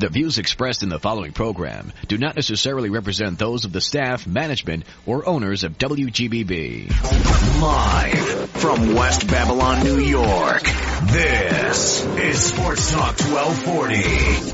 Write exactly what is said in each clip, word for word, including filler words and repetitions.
The views expressed in the following program do not necessarily represent those of the staff, management, or owners of W G B B. Live from West Babylon, New York, this is Sports Talk twelve forty.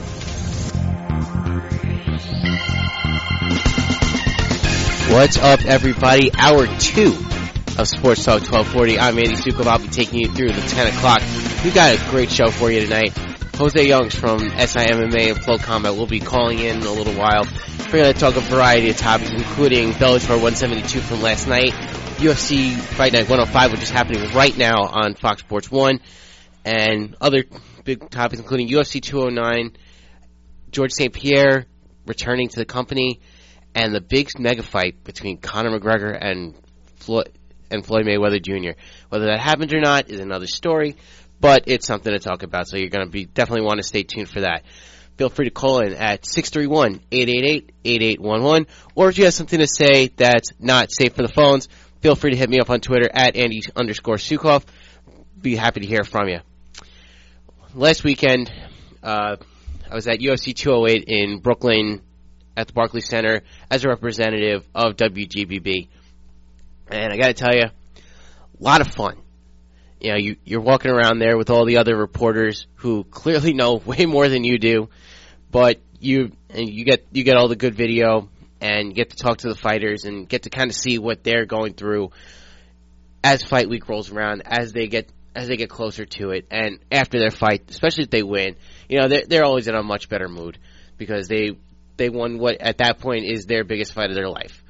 What's up, everybody? Hour two of Sports Talk twelve forty. I'm Andy Sukov. I'll be taking you through the ten o'clock. We got a great show for you tonight. Jose Youngs from S I M M A and Flow Combat will be calling in in a little while. We're going to talk a variety of topics, including Bellator one seventy-two from last night, U F C Fight Night one oh five, which is happening right now on Fox Sports one, and other big topics, including U F C two oh nine, George Saint Pierre returning to the company, and the big mega fight between Conor McGregor and Floyd, and Floyd Mayweather Junior Whether that happened or not is another story, but it's something to talk about, so you're going to be definitely want to stay tuned for that. Feel free to call in at six three one, eight eight eight, eight eight one one, or if you have something to say that's not safe for the phones, feel free to hit me up on Twitter at Andy underscore Sukov. Be happy to hear from you. Last weekend, uh, I was at U F C two oh eight in Brooklyn at the Barclays Center as a representative of W G B B. And I got to tell you, a lot of fun. You know, you, you're walking around there with all the other reporters who clearly know way more than you do, but you and you get you get all the good video and get to talk to the fighters and get to kind of see what they're going through as fight week rolls around, as they get as they get closer to it, and after their fight, especially if they win. You know, they're they're always in a much better mood because they they won what at that point is their biggest fight of their life.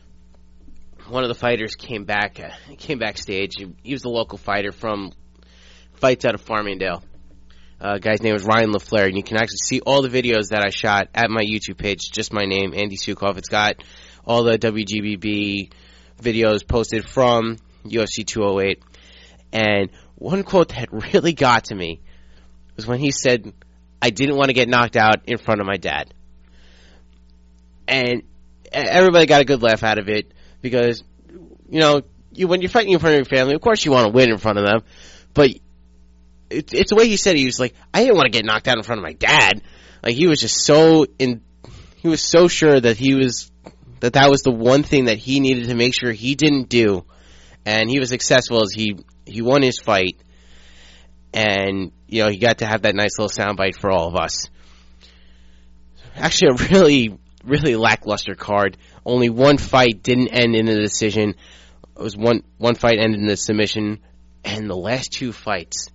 One of the fighters came back, uh, came backstage. He was a local fighter from fights out of Farmingdale. Uh, guy's name is Ryan LaFleur, and you can actually see all the videos that I shot at my YouTube page. Just my name, Andy Sukov. It's got all the W G B B videos posted from U F C two oh eight. And one quote that really got to me was when he said, "I didn't want to get knocked out in front of my dad." And everybody got a good laugh out of it. Because, you know, you, when you're fighting in front of your family, of course you want to win in front of them. But it, it's the way he said it. He was like, I didn't want to get knocked out in front of my dad. Like, he was just so in, he was so sure that he was, that that was the one thing that he needed to make sure he didn't do. And he was successful as he, he won his fight. And, you know, he got to have that nice little soundbite for all of us. Actually, a really, really lackluster card. Only one fight didn't end in a decision. It was one one fight ended in a submission, and the last two fights,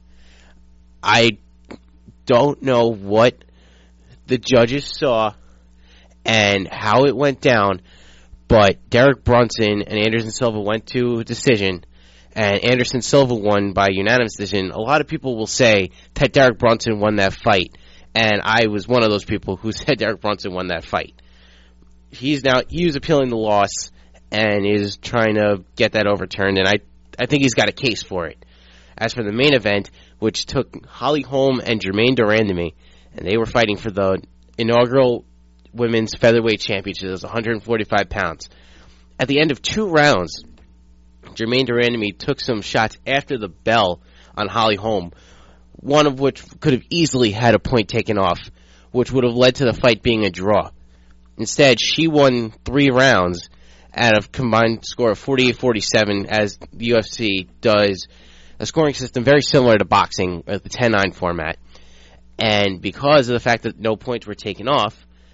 I don't know what the judges saw and how it went down, but Derek Brunson and Anderson Silva went to a decision, and Anderson Silva won by unanimous decision. A lot of people will say that Derek Brunson won that fight, and I was one of those people who said Derek Brunson won that fight. He's now, he was appealing the loss and is trying to get that overturned, and I, I think he's got a case for it. As for the main event, which took Holly Holm and Jermaine Durandamy, and they were fighting for the inaugural women's featherweight championship. It was one hundred forty-five pounds. At the end of two rounds, Jermaine Durandamy took some shots after the bell on Holly Holm, one of which could have easily had a point taken off, which would have led to the fight being a draw. Instead, she won three rounds at a combined score of forty-eight forty-seven, as the U F C does a scoring system very similar to boxing, the ten nine format. And because of the fact that no points were taken off,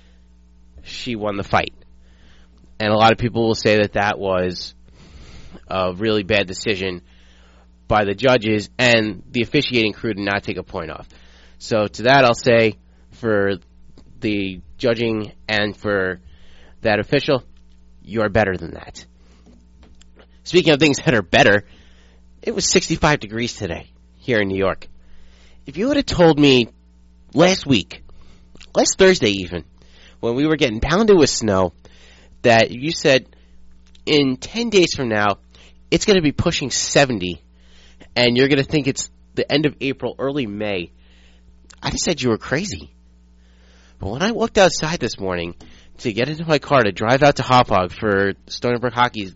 she won the fight. And a lot of people will say that that was a really bad decision by the judges, and the officiating crew did not take a point off. So to that, I'll say, for the judging and for that official, you're better than that. Speaking of things that are better, it was sixty-five degrees today here in New York. If you would have told me last week, last Thursday even, when we were getting pounded with snow, that you said in ten days from now, it's going to be pushing seventy, and you're going to think it's the end of April, early May, I'd have said you were crazy. But when I walked outside this morning to get into my car to drive out to Hop Hog for Stony Brook Hockey,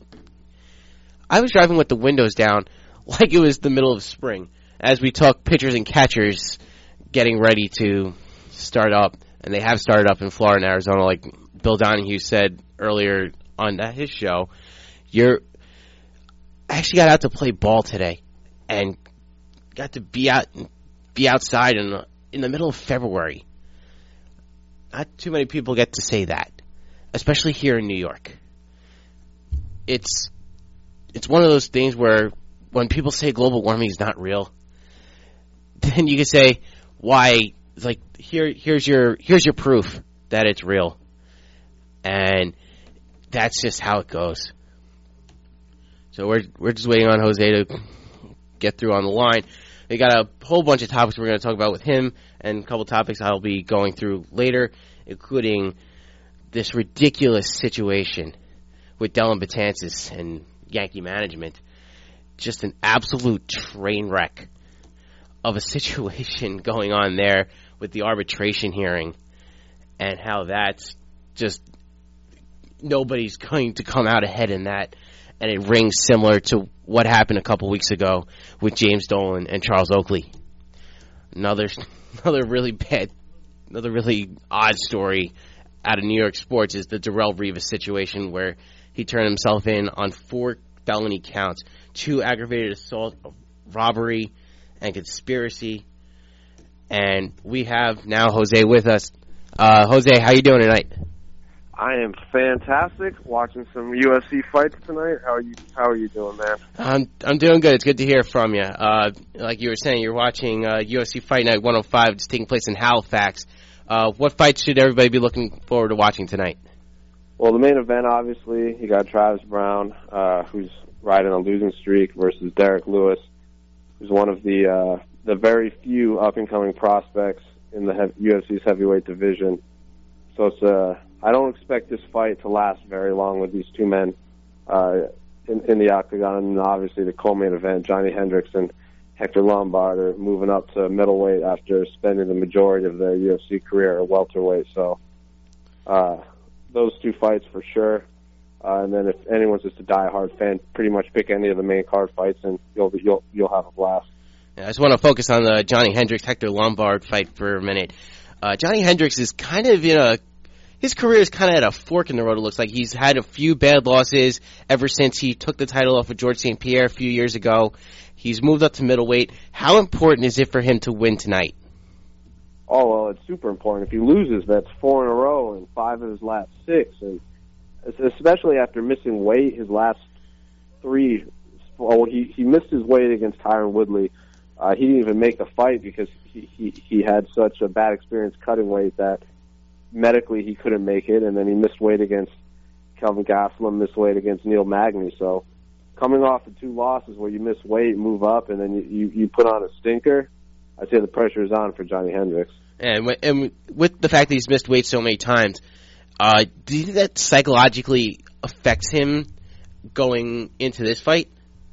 I was driving with the windows down like it was the middle of spring as we talk pitchers and catchers getting ready to start up and they have started up in Florida and Arizona, like Bill Donahue said earlier on his show. You're I actually got out to play ball today, and got to be out be outside in the, in the middle of February. Not too many people get to say that, especially here in New York. It's it's one of those things where when people say global warming is not real, then you can say, why? It's like here here's your here's your proof that it's real, and that's just how it goes. So we're we're just waiting on Jose to get through on the line. We got a whole bunch of topics we're going to talk about with him, and a couple topics I'll be going through later, including this ridiculous situation with Dellin Betances and Yankee management. Just an absolute train wreck of a situation going on there with the arbitration hearing, and how that's just nobody's going to come out ahead in that. And it rings similar to what happened a couple weeks ago with James Dolan and Charles Oakley. Another, another really bad, another really odd story out of New York sports is the Darrelle Revis situation, where he turned himself in on four felony counts: two aggravated assault, robbery, and conspiracy. And we have now Jose with us. Uh, Jose, how you doing tonight? I am fantastic. Watching some U F C fights tonight. How are you? How are you doing, man? I'm I'm doing good. It's good to hear from you. Uh, like you were saying, you're watching uh, U F C Fight Night one oh five. It's taking place in Halifax. Uh, what fights should everybody be looking forward to watching tonight? Well, the main event, obviously, you got Travis Brown, uh, who's riding a losing streak, versus Derek Lewis, who's one of the uh, the very few up and coming prospects in the he- U F C's heavyweight division. So it's uh, I don't expect this fight to last very long with these two men uh, in, in the octagon. And obviously, the co-main event, Johnny Hendricks and Hector Lombard are moving up to middleweight after spending the majority of their U F C career at welterweight. So uh, those two fights for sure. Uh, and then if anyone's just a diehard fan, pretty much pick any of the main card fights, and you'll you'll you'll have a blast. Yeah, I just want to focus on the Johnny Hendricks Hector Lombard fight for a minute. Uh, Johnny Hendricks is kind of in a His career is kind of at a fork in the road, it looks like. He's had a few bad losses ever since he took the title off of George Saint Pierre a few years ago. He's moved up to middleweight. How important is it for him to win tonight? Oh, well, it's super important. If he loses, that's four in a row and five of his last six. And especially after missing weight his last three. Well, he, he missed his weight against Tyron Woodley. Uh, he didn't even make the fight because he, he, he had such a bad experience cutting weight that medically he couldn't make it, and then he missed weight against Kelvin Gastelum, missed weight against Neil Magny. So coming off of two losses where you miss weight, move up, and then you, you, you put on a stinker, I'd say the pressure is on for Johnny Hendricks. And, and with the fact that he's missed weight so many times, uh, do you think that psychologically affects him going into this fight?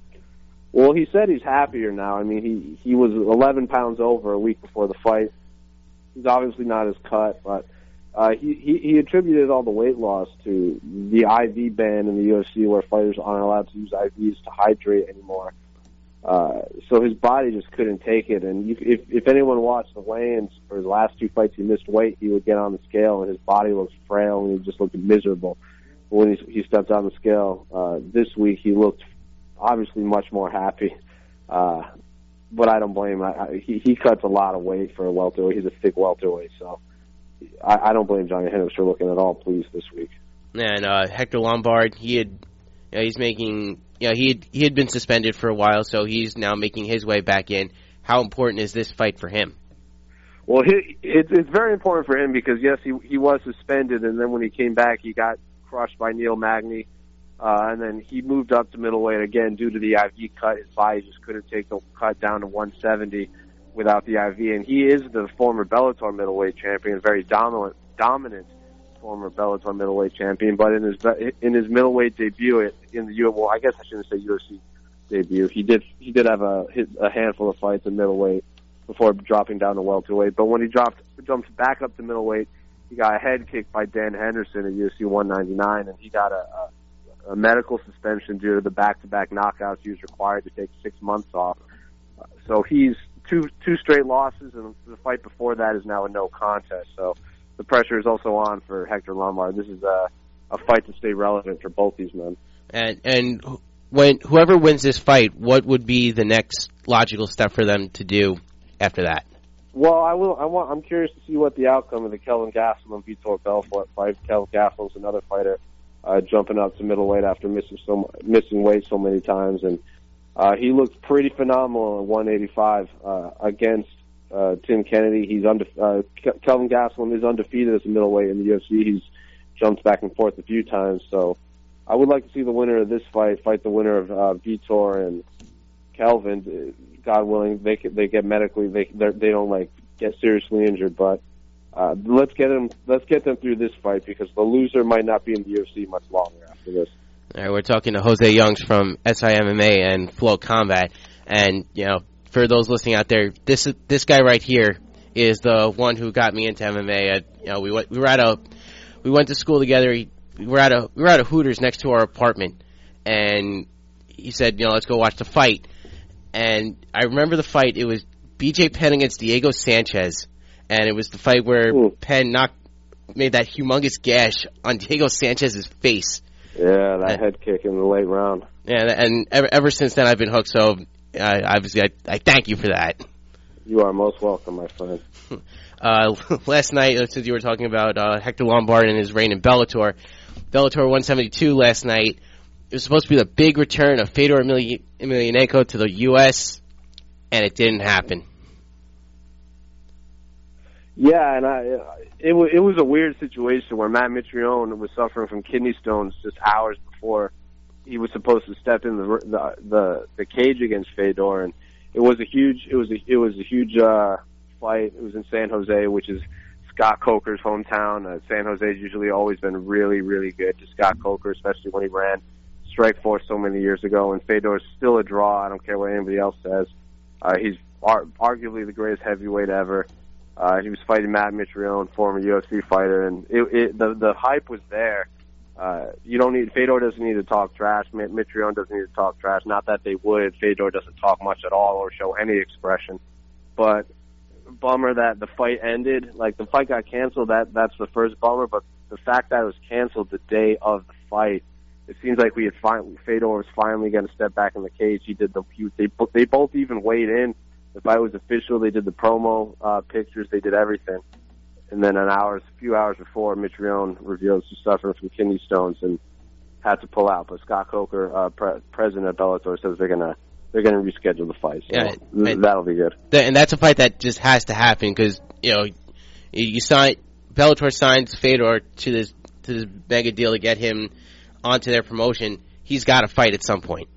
Well, he said he's happier now. I mean, he, he was eleven pounds over a week before the fight. He's obviously not as cut, but Uh, he, he, he attributed all the weight loss to the I V ban in the U F C, where fighters aren't allowed to use I Vs to hydrate anymore. Uh, so his body just couldn't take it. And you, if, if anyone watched the weigh-ins for his last two fights, he missed weight, he would get on the scale, and his body looked frail, and he just looked miserable. But when he, he stepped on the scale uh, this week, he looked obviously much more happy. Uh, but I don't blame him. I, I, he, he cuts a lot of weight for a welterweight. He's a thick welterweight, so I, I don't blame Johnny Hendricks for looking at all pleased this week. And uh, Hector Lombard, he had, you know, he's making, you know, he had, he had been suspended for a while, so he's now making his way back in. How important is this fight for him? Well, he, it's it's very important for him because yes, he he was suspended, and then when he came back, he got crushed by Neil Magny, uh, and then he moved up to middleweight again due to the I V cut. His body just couldn't take the cut down to one seventy. Without the I V, and he is the former Bellator middleweight champion, very dominant, dominant former Bellator middleweight champion. But in his in his middleweight debut in the U, well, I guess I shouldn't say U F C debut. He did he did have a a handful of fights in middleweight before dropping down to welterweight. But when he dropped jumped back up to middleweight, he got a head kicked by Dan Henderson at U F C one ninety-nine, and he got a, a, a medical suspension due to the back-to-back knockouts he was required to take six months off. So he's Two two straight losses, and the fight before that is now a no contest. So the pressure is also on for Hector Lombard. This is a, a fight to stay relevant for both these men. And and when whoever wins this fight, what would be the next logical step for them to do after that? Well, I will. I want. I'm curious to see what the outcome of the Kelvin Gastelum Vitor Belfort fight. Kelvin Gastelum's another fighter uh, jumping up to middleweight after missing so missing weight so many times, and uh, he looked pretty phenomenal at one eighty-five uh, against uh, Tim Kennedy. He's unde- uh, Kelvin Gastelum is undefeated as a middleweight in the U F C. He's jumped back and forth a few times, so I would like to see the winner of this fight fight the winner of uh, Vitor and Kelvin. God willing, they they get medically, they they don't like get seriously injured. But uh, let's get them let's get them through this fight, because the loser might not be in the U F C much longer after this. All right, we're talking to Jose Youngs from S I M M A and Flow Combat, and you know, for those listening out there, this this guy right here is the one who got me into M M A. At, you know, we went we were at a we went to school together. He, we were at a we were at a Hooters next to our apartment, and he said, you know, let's go watch the fight. And I remember the fight. It was B J Penn against Diego Sanchez, and it was the fight where Ooh. Penn knocked, made that humongous gash on Diego Sanchez's face. Yeah, that and, head kick in the late round. Yeah, and ever, ever since then I've been hooked. So, uh, obviously, I, I thank you for that. You are most welcome, my friend. uh, last night, since you were talking about uh, Hector Lombard and his reign in Bellator, Bellator one seventy-two last night. It was supposed to be the big return of Fedor Emelianenko to the U S, and it didn't happen. Yeah, and I, it, w- it was a weird situation where Matt Mitrione was suffering from kidney stones just hours before he was supposed to step in the the the, the cage against Fedor, and it was a huge it was a, it was a huge uh, fight. It was in San Jose, which is Scott Coker's hometown. Uh, San Jose's usually always been really, really good to Scott Coker, especially when he ran Strikeforce so many years ago, and Fedor's still a draw. I don't care what anybody else says. Uh, he's ar- arguably the greatest heavyweight ever. Uh, he was fighting Matt Mitrione, former U F C fighter, and it, it, the the hype was there. Uh, you don't need Fedor doesn't need to talk trash. Mitrione doesn't need to talk trash. Not that they would. Fedor doesn't talk much at all or show any expression. But bummer that the fight ended. Like the fight got canceled. That that's the first bummer. But the fact that it was canceled the day of the fight. It seems like we had finally, Fedor was finally going to step back in the cage. He did the, he, they, they both even weighed in. The fight was official. They did the promo uh, pictures. They did everything. And then an hour, a few hours before, Mitrione reveals he's suffering from kidney stones and had to pull out. But Scott Coker, uh, pre- president of Bellator, says they're gonna they're gonna reschedule the fight. So yeah, th- that'll be good. And that's a fight that just has to happen because you know you sign Bellator signs Fedor to this to this mega deal to get him onto their promotion. He's got to fight at some point.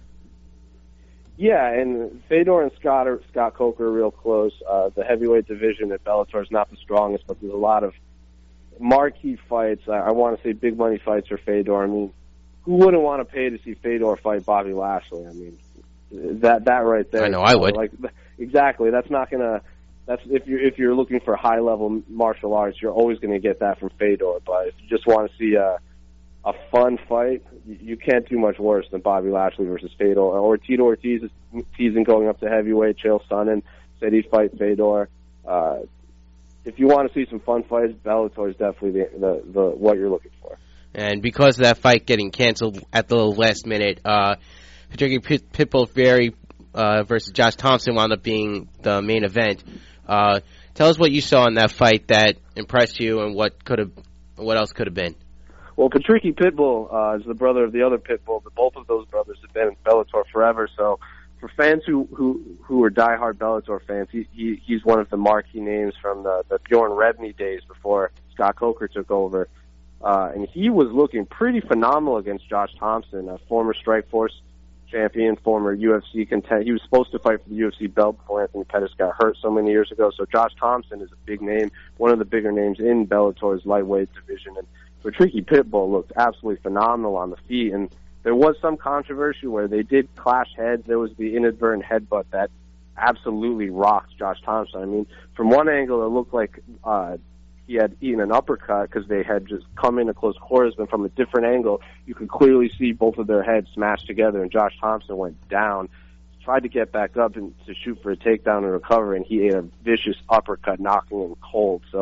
Yeah, and Fedor and Scott are, Scott Coker are real close. Uh, the heavyweight division at Bellator is not the strongest, but there's a lot of marquee fights. I, I want to say big money fights for Fedor. I mean, who wouldn't want to pay to see Fedor fight Bobby Lashley? I mean, that that right there. I know I would. Like exactly. That's not gonna. That's if you're if you're looking for high level martial arts, you're always going to get that from Fedor. But if you just want to see a a fun fight, you can't do much worse than Bobby Lashley versus Fedor. Or Tito Ortiz is teasing going up to heavyweight. Chael Sonnen said he'd fight Fedor. Uh, if you want to see some fun fights, Bellator is definitely the, the, the what you're looking for. And because of that fight getting canceled at the last minute, uh, Patricky Pit- Pitbull Fury uh, versus Josh Thompson wound up being the main event. Uh, tell us what you saw in that fight that impressed you, and what could have, what else could have been. Well, Patricky Pitbull uh, is the brother of the other Pitbull. But both of those brothers have been in Bellator forever. So, for fans who who who are diehard Bellator fans, he, he he's one of the marquee names from the, the Bjorn Rebney days before Scott Coker took over. Uh, and he was looking pretty phenomenal against Josh Thompson, a former Strikeforce champion, former U F C contender. He was supposed to fight for the U F C belt before Anthony Pettis got hurt so many years ago. So Josh Thompson is a big name, one of the bigger names in Bellator's lightweight division. And Patricky Pitbull looked absolutely phenomenal on the feet. And there was some controversy where they did clash heads. There was the inadvertent headbutt that absolutely rocked Josh Thompson. I mean, from one angle, it looked like uh, he had eaten an uppercut because they had just come in a close quarters, but from a different angle, you could clearly see both of their heads smashed together, and Josh Thompson went down, tried to get back up and to shoot for a takedown and recover, and he ate a vicious uppercut, knocking him cold. So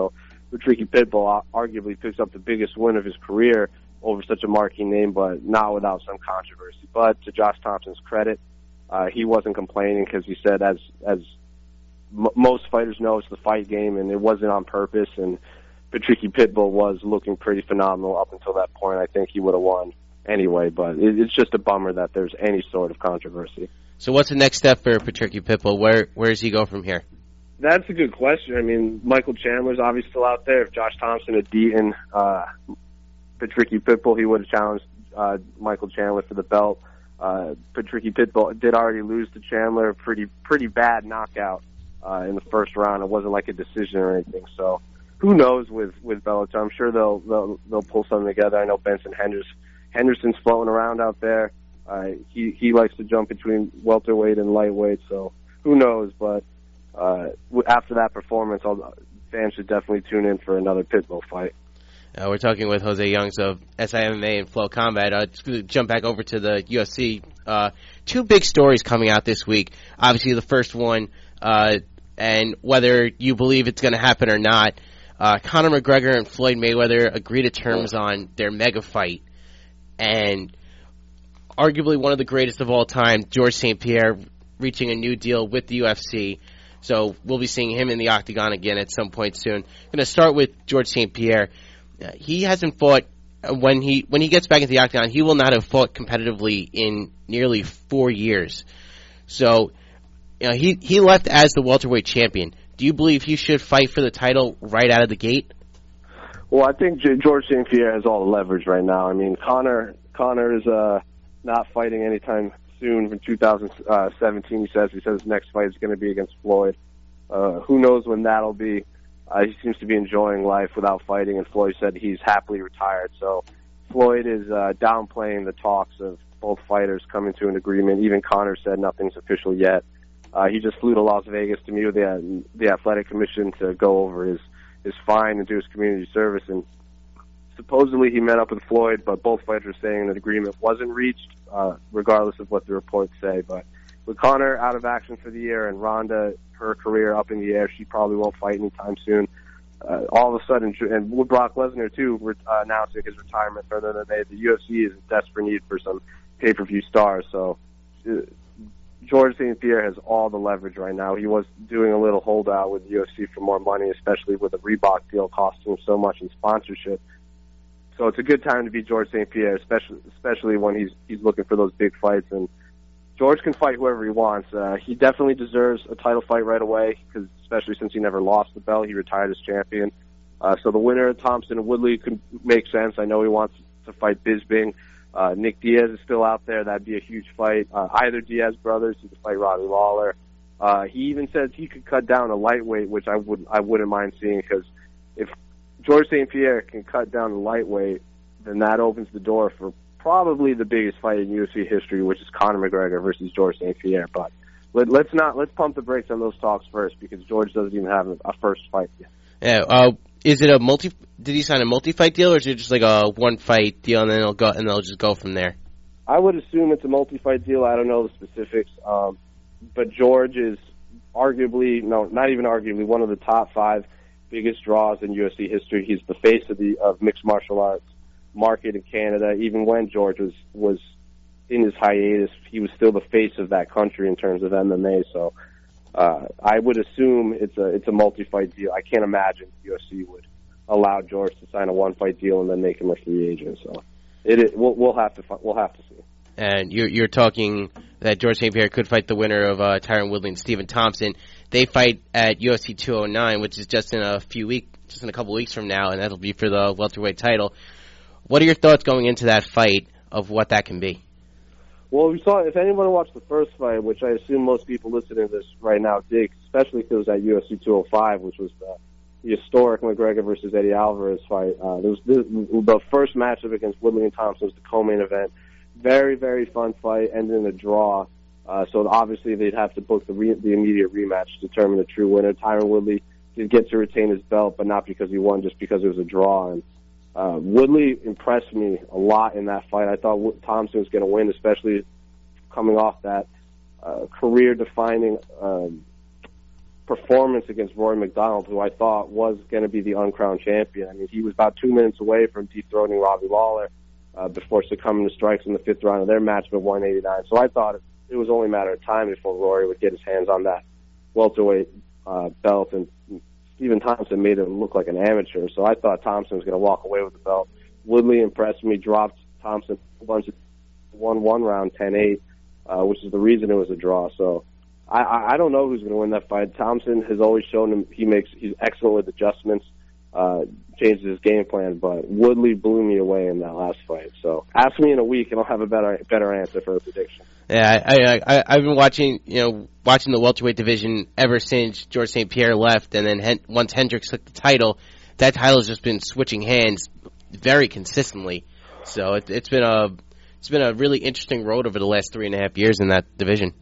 Patricky Pitbull arguably picks up the biggest win of his career over such a marquee name, but not without some controversy. But to Josh Thompson's credit, uh, he wasn't complaining because he said, as as m- most fighters know, it's the fight game, and it wasn't on purpose. And Patricky Pitbull was looking pretty phenomenal up until that point. I think he would have won anyway, but it, it's just a bummer that there's any sort of controversy. So what's the next step for Patricky Pitbull? Where where does he go from here? That's a good question. I mean, Michael Chandler's obviously still out there. If Josh Thompson had beaten uh, Patricky Pitbull, he would have challenged uh, Michael Chandler for the belt. Uh, Patricky Pitbull did already lose to Chandler, a pretty pretty bad knockout uh, in the first round. It wasn't like a decision or anything. So who knows with with Bellator? I'm sure they'll they'll they'll pull something together. I know Benson Henderson Henderson's floating around out there. Uh, he he likes to jump between welterweight and lightweight. So who knows? But uh, after that performance, all fans should definitely tune in for another Pitbull fight. Uh, we're talking with Jose Youngs of S I M M A and Flow Combat. Uh, just gonna jump back over to the U F C. Uh, two big stories coming out this week. Obviously, the first one, uh, and whether you believe it's going to happen or not, uh, Conor McGregor and Floyd Mayweather agree to terms on their mega fight. And arguably one of the greatest of all time, George Saint Pierre, reaching a new deal with the U F C. So we'll be seeing him in the octagon again at some point soon. I'm going to start with George Saint Pierre. Uh, he hasn't fought uh, when he when he gets back into the octagon. He will not have fought competitively in nearly four years. So, you know, he he left as the welterweight champion. Do you believe he should fight for the title right out of the gate? Well, I think George Saint Pierre has all the leverage right now. I mean, Conor Conor is uh, not fighting anytime soon. In two thousand seventeen, he says he says his next fight is going to be against Floyd. Uh, who knows when that'll be? Uh, he seems to be enjoying life without fighting, and Floyd said he's happily retired. So Floyd is uh, downplaying the talks of both fighters coming to an agreement. Even Conor said nothing's official yet. Uh, he just flew to Las Vegas to meet with the, the athletic commission to go over his, his fine and do his community service. And supposedly he met up with Floyd, but both fighters are saying that agreement wasn't reached, uh, regardless of what the reports say. But with Conor out of action for the year and Ronda, her career up in the air, she probably won't fight anytime soon. Uh, all of a sudden, and with Brock Lesnar too re- uh, announcing his retirement further than they, the U F C is in desperate need for some pay-per-view stars. So uh, George Saint Pierre has all the leverage right now. He was doing a little holdout with the U F C for more money, especially with the Reebok deal costing him so much in sponsorship. So it's a good time to be George Saint Pierre, especially especially when he's he's looking for those big fights. And George can fight whoever he wants. Uh, he definitely deserves a title fight right away, because especially since he never lost the belt, he retired as champion. Uh, so the winner of Thompson and Woodley could make sense. I know he wants to fight Bisping. Uh, Nick Diaz is still out there. That'd be a huge fight. Uh, either Diaz brothers, he could fight Robbie Lawler. Uh, he even says he could cut down a lightweight, which I would I wouldn't mind seeing, because if George Saint Pierre can cut down a lightweight, then that opens the door for probably the biggest fight in U F C history, which is Conor McGregor versus George Saint Pierre. But let, let's not let's pump the brakes on those talks first, because George doesn't even have a, a first fight yet. Yeah. Uh, is it a multi? Did he sign a multi-fight deal, or is it just like a one-fight deal and then they'll go and they'll just go from there? I would assume it's a multi-fight deal. I don't know the specifics, um, but George is arguably, no, not even arguably, one of the top five biggest draws in U F C history. He's the face of the of mixed martial arts market in Canada. Even when George was was in his hiatus, he was still the face of that country in terms of M M A. So uh, I would assume it's a it's a multi-fight deal. I can't imagine U F C would allow George to sign a one-fight deal and then make him a free agent. So it, it we'll, we'll have to we'll have to see. And you're you're talking that George Saint Pierre could fight the winner of uh, Tyron Woodley and Stephen Thompson. They fight at U F C two oh nine, which is just in a few weeks, just in a couple weeks from now, and that'll be for the welterweight title. What are your thoughts going into that fight of what that can be? Well, we saw, if anyone watched the first fight, which I assume most people listening to this right now did, especially because it was at U F C two oh five, which was the, the historic McGregor versus Eddie Alvarez fight. Uh, there was the, the first matchup against Woodley and Thompson was the co-main event. Very, very fun fight, ended in a draw. Uh, so obviously they'd have to book the, re- the immediate rematch to determine the true winner. Tyron Woodley did get to retain his belt, but not because he won, just because it was a draw. And uh, Woodley impressed me a lot in that fight. I thought Thompson was going to win, especially coming off that uh, career-defining um, performance against Rory McDonald, who I thought was going to be the uncrowned champion. I mean, he was about two minutes away from dethroning Robbie Lawler uh, before succumbing to strikes in the fifth round of their match at one eighty-nine. So I thought it, it was only a matter of time before Rory would get his hands on that welterweight uh, belt, and Stephen Thompson made it look like an amateur. So I thought Thompson was going to walk away with the belt. Woodley impressed me, dropped Thompson a bunch of won one round ten eight, uh, which is the reason it was a draw. So I, I don't know who's going to win that fight. Thompson has always shown him he makes he's excellent with adjustments, uh, changes his game plan, but Woodley blew me away in that last fight. So ask me in a week, and I'll have a better better answer for the prediction. Yeah, I, I, I've been watching, you know, watching the welterweight division ever since George Saint Pierre left, and then Hen- once Hendricks took the title, that title has just been switching hands very consistently. So it, it's been a it's been a really interesting road over the last three and a half years in that division.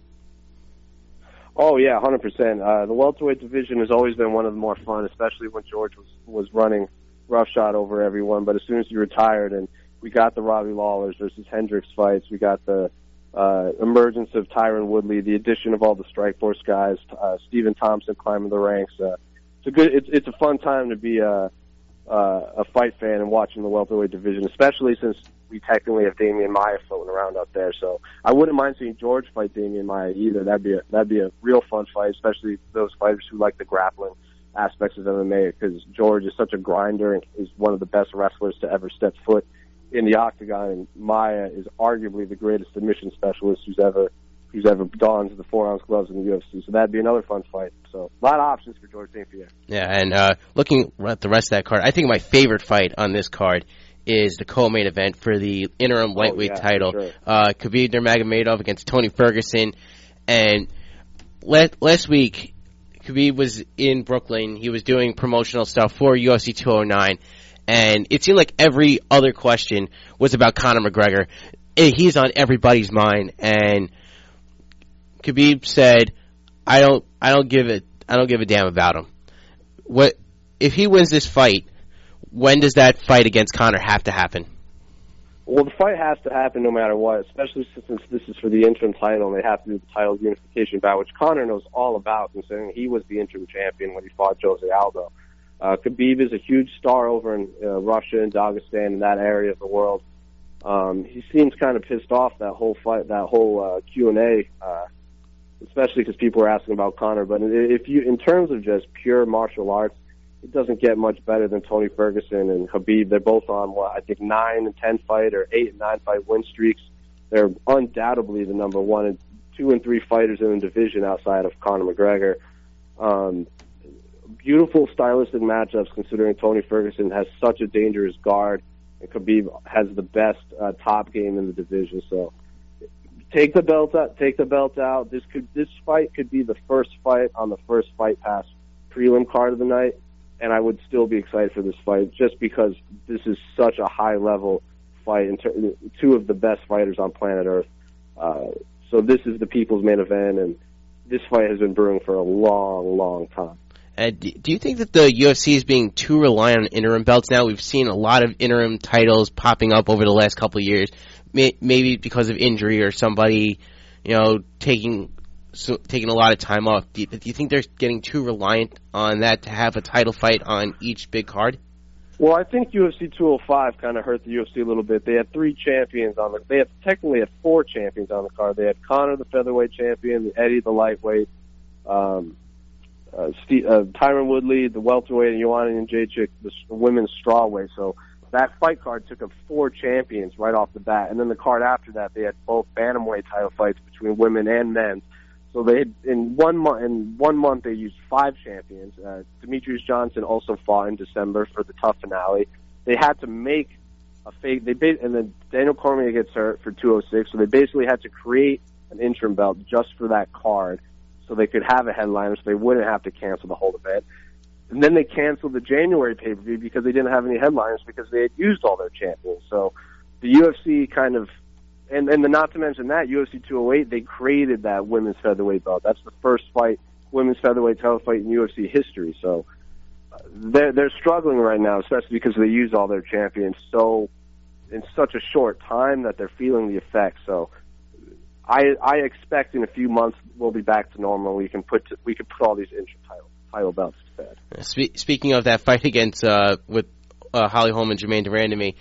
Oh, yeah, one hundred percent. Uh, the welterweight division has always been one of the more fun, especially when George was, was running roughshod over everyone. But as soon as he retired and we got the Robbie Lawlers versus Hendricks fights, we got the uh, emergence of Tyron Woodley, the addition of all the Strikeforce guys, uh, Stephen Thompson climbing the ranks. Uh, it's a good, it's, it's a fun time to be a, uh, a fight fan and watching the welterweight division, especially since we technically have Damian Maia floating around up there. So I wouldn't mind seeing George fight Damian Maia either. That'd be a, that'd be a real fun fight, especially those fighters who like the grappling aspects of M M A, because George is such a grinder and is one of the best wrestlers to ever step foot in the octagon, and Maia is arguably the greatest submission specialist who's ever who's ever donned the four ounce gloves in the U F C. So that'd be another fun fight. So a lot of options for George Saint Pierre. Yeah, and uh, looking at the rest of that card, I think my favorite fight on this card is the co-main event for the interim lightweight oh, yeah, title. Sure. Uh, Khabib Nurmagomedov against Tony Ferguson. And last, last week, Khabib was in Brooklyn. He was doing promotional stuff for U F C two oh nine. And it seemed like every other question was about Conor McGregor. He's on everybody's mind. And Khabib said, I don't, I don't give a, I don't give a damn about him. What, if he wins this fight, when does that fight against Conor have to happen? Well, the fight has to happen no matter what, especially since this is for the interim title, and they have to do the title unification bout, which Conor knows all about, considering he was the interim champion when he fought Jose Aldo. Uh, Khabib is a huge star over in uh, Russia and Dagestan, in that area of the world. Um, he seems kind of pissed off that whole fight, that whole uh, Q and A, uh, especially because people were asking about Conor. But if you, in terms of just pure martial arts, it doesn't get much better than Tony Ferguson and Khabib. They're both on, what, I think nine and ten fight or eight and nine fight win streaks. They're undoubtedly the number one and two and three fighters in the division outside of Conor McGregor. Um, beautiful stylistic matchups, considering Tony Ferguson has such a dangerous guard and Khabib has the best uh, top game in the division. So take the belt out. Take the belt out. This could this fight could be the first fight on the first Fight Pass prelim card of the night. And I would still be excited for this fight just because this is such a high-level fight. In ter- two of the best fighters on planet Earth. Uh, so this is the people's main event, and this fight has been brewing for a long, long time. Uh, do you think that the U F C is being too reliant on interim belts now? We've seen a lot of interim titles popping up over the last couple of years, May- maybe because of injury or somebody, you know, taking... So, taking a lot of time off. Do you, do you think they're getting too reliant on that to have a title fight on each big card? Well, I think U F C two oh five kind of hurt the U F C a little bit. They had three champions on the. They had technically had four champions on the card. They had Conor, the featherweight champion, Eddie, the lightweight, um, uh, Steve, uh, Tyron Woodley, the welterweight, and Joanna Jędrzejczyk, the women's strawweight. So that fight card took up four champions right off the bat. And then the card after that, they had both bantamweight title fights between women and men. So they had, in one month, in one month they used five champions. Uh, Demetrius Johnson also fought in December for the tough finale. They had to make a fake. They ba- and then Daniel Cormier gets hurt for two oh six, so they basically had to create an interim belt just for that card, so they could have a headliner, so they wouldn't have to cancel the whole event. And then they canceled the January pay-per-view because they didn't have any headliners because they had used all their champions. So the U F C kind of. And, and the, not to mention that, U F C two oh eight, they created that women's featherweight belt. That's the first fight, women's featherweight title fight in U F C history. So uh, they're, they're struggling right now, especially because they use all their champions so in such a short time that they're feeling the effects. So I I expect in a few months we'll be back to normal. We can put to, we can put all these interim title title belts to bed. Spe- speaking of that fight against uh, with uh, Holly Holm and Jermaine Durandamy,